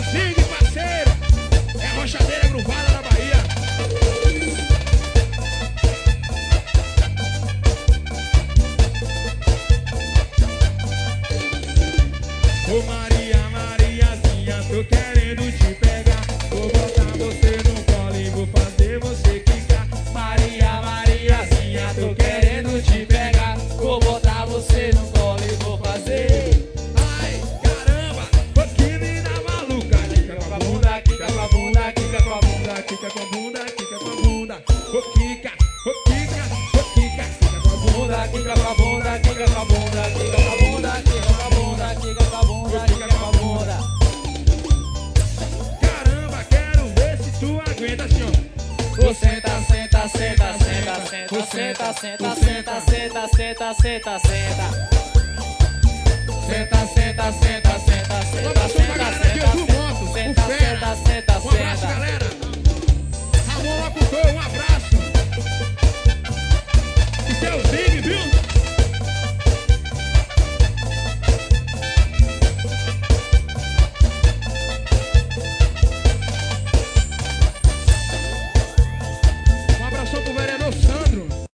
Zig, parceiro. É a rochadeira gruvada da Bahia. Ô Maria, Mariazinha, tô querendo te pegar. Vou botar você no colo e vou fazer você quicar. Maria, Mariazinha, tô querendo te pegar. Vou botar você no colo e vou fazer. Ai, caramba, ô que menina maluca. Quica com a bunda, quica com a bunda, quica com a bunda, quica com a bunda, quica com a bunda. Ô quica, ô quica, ô quica, quica com a bunda, Quica com a bunda, quica com a bunda, quica com a bunda, quica com a bunda, quica com a bunda, quica com a bunda. Caramba, quero ver se tu aguenta, senhor. Senta, senta, senta, senta, senta, senta, senta, senta, senta, senta, senta, senta. Senta,